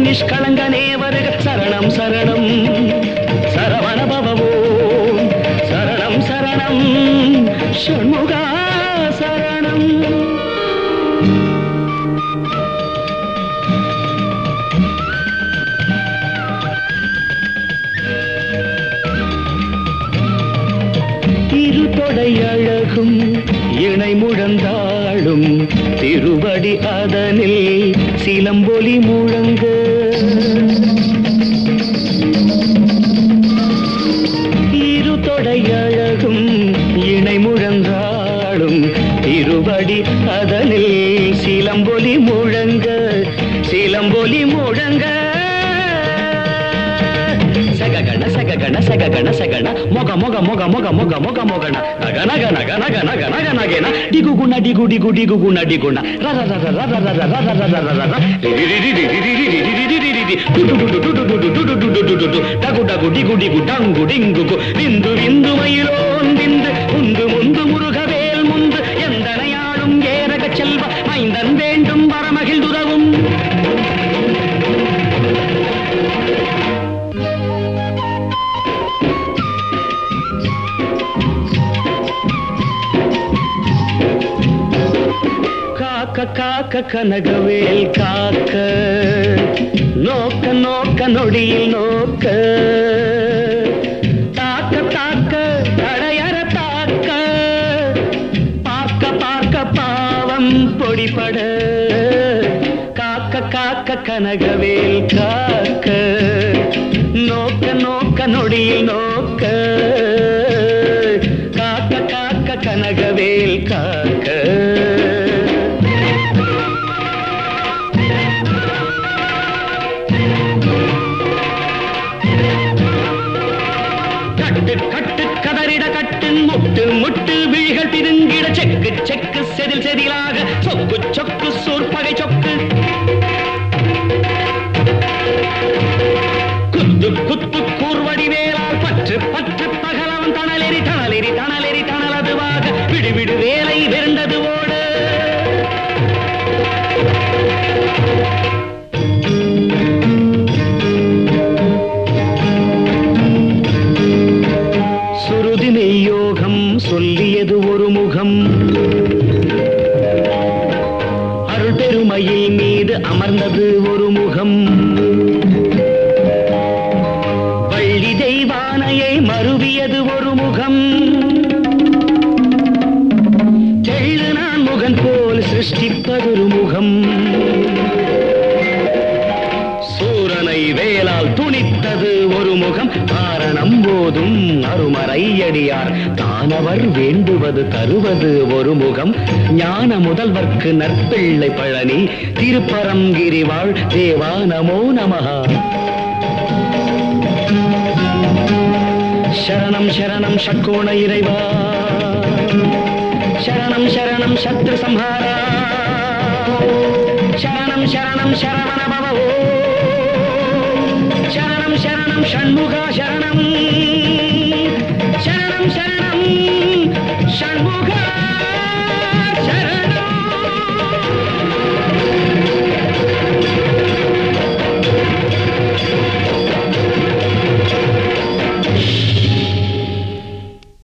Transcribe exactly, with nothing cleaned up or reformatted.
நிஷ்களங்கனே வருக சரணம் சரணம் சரவண பவவோ சரணம் சரணம் ஷண்முகா சரணம். திருத்தொடை அழகும் இணை முழந்தாளும் திருவடி அதனில் சிலம்பொலி முழங்க திருத்தொடை அழகும் இணை முழந்தாளும் திருவடி அதனில் சிலம்பொலி முழங்க சிலம்பொலி முழங்க சககண சககண சககண சகண மொக மொக மொக மொக மொக மொக மொகண நக நக நக நக நக நக நகேன டிகு குண டிகு டிகு டிகு குண டிகுண ர ர ர ர ர ர ர ர ர ர ர ர ரி ரி ரி ரி ரி ரி ரி ரி ரி ரி ரி ரி டு டு டு டு டு டு டு டு டு டு டு டு டகு டகு டிகு டிகு டங்கு டிங்கு கு விந்து விந்து மயிலோன் விந்து முந்து முந்து முருகவேல் முந்து எந்தனையாளும் ஏரக செல்வ மைந்தன் வேண்டும் வரமகிழ் துறவும். காக்க காக்க கனகவேல் காக்க நோக்க நோக்க நொடியில் நோக்க தாக்க தாக்க தடையற தாக்க பார்க்க பார்க்க பாவம் பொடிபட காக்க காக்க கனகவேல் காக்க நோக்க நோக்க நொடியில் நோக்க காக்க காக்க கனகவேல் காக்க. முட்டு முட்டு விழிகள் பிதுங்கிட செக்கு செக்கு செதில் செதிலாக சொக்கு சொக்கு சூர்பகை சொக்கு குத்து குத்து கூர்வடி வேளால் பற்று பற்று பகலவன் தணலெறி தணலெறி தணலெறி தணலதுவாக விடு விடு வேலை வெறுண்டது ஓடு. யோகம் சொல்லியது ஒரு முகம் அருள் பெருமையில் மீது அமர்ந்தது ஒரு முகம் வள்ளி தெய்வானையை மருவியது ஒரு முகம் தெள்ளு நான் முகன் போல் சிருஷ்டிப்பதொரு முகம் சூரனை வேளால் துணித்தது ஒரு முகம் காரணம் போதும் அருமறையடியார் தானவர் வேண்டுவது தருவது ஒரு முகம் ஞான முதல்வர்க்கு நற்பிள்ளை பழனி திருப்பரங்கிரி வாழ் தேவா நமோ நமஹா. சரணம் சரணம் ஷட்கோண இறைவா சரணம் சரணம் சத்ரு சம்ஹாரா சரணம் சரணம் சரவண பவ ஓ